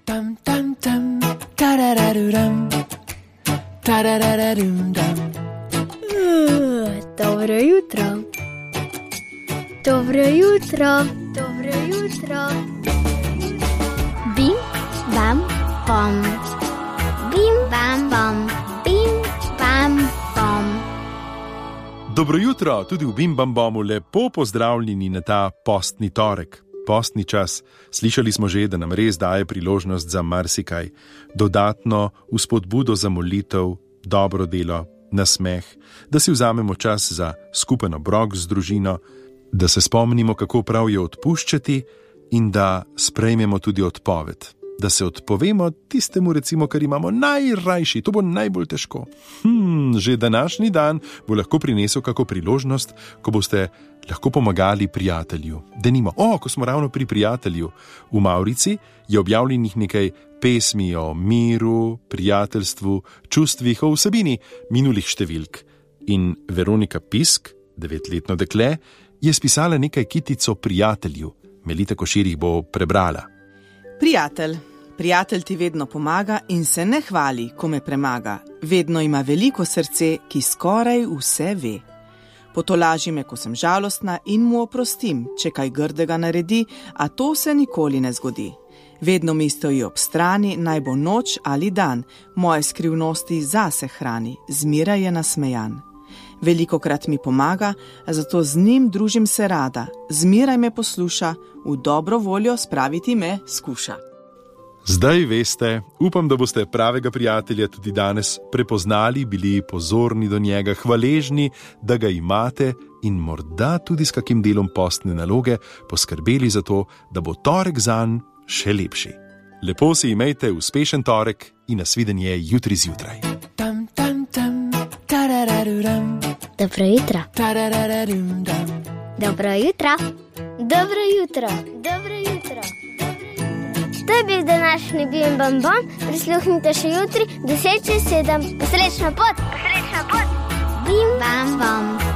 Tam tam tam, tarararuram, tarararum dam. Dobro jutro. Dobro jutro. Dobro jutro. Bim bam bom. Bim bam bom. Bim bam bom. Dobro jutro, tudi v Bim Bam Bomu lepo pozdravljeni na ta postni torek. Postni čas. Slišali smo že, da nam res daje priložnost za marsikaj. Dodatno vzpodbudo za molitev, dobro delo, nasmeh, da si vzamemo čas za skupen obrok z družino, da se spomnimo, kako prav je odpuščati in da sprejmemo tudi odpoved. Da se odpovemo tistemu, recimo, kar imamo najrajši, to bo najbolj težko. Že današnji dan bo lahko prinesel kako priložnost, ko boste lahko pomagali prijatelju. Denimo, ko smo ravno pri prijatelju, v Mavrici je objavljenih nekaj pesmi o miru, prijateljstvu, čustvih, o vsebini minulih številk. In Veronika Pisk, 9-letno dekle, je spisala nekaj kitic o prijatelju. Melita Košir jih bo prebrala. Prijatelj ti vedno pomaga in se ne hvali, ko me premaga. Vedno ima veliko srce, ki skoraj vse ve. Potolaži me, ko sem žalostna in mu oprostim, če kaj grdega naredi, a to se nikoli ne zgodi. Vedno mi stoji ob strani, naj bo noč ali dan, moje skrivnosti zase hrani, zmeraj je nasmejan. Velikokrat mi pomaga, zato z njim družim se rada, zmeraj me posluša, v dobro voljo spraviti me skuša. Zdaj veste, upam, da boste pravega prijatelja tudi danes prepoznali, bili pozorni do njega, hvaležni, da ga imate in morda tudi s kakim delom postne naloge poskrbeli za to, da bo torek zanj še lepši. Lepo si imejte uspešen torek in nasvidenje jutri zjutraj. Tam tam tam, tarararuram, Dobro jutro. tarararum dam. Dobro jutro. Dobro jutro. Dobro jutro. To je bil današnji Bim Bam Bom. Prisluhnite še jutri 10:07. Srečno pot. Srečno pot. Bim Bam Bom.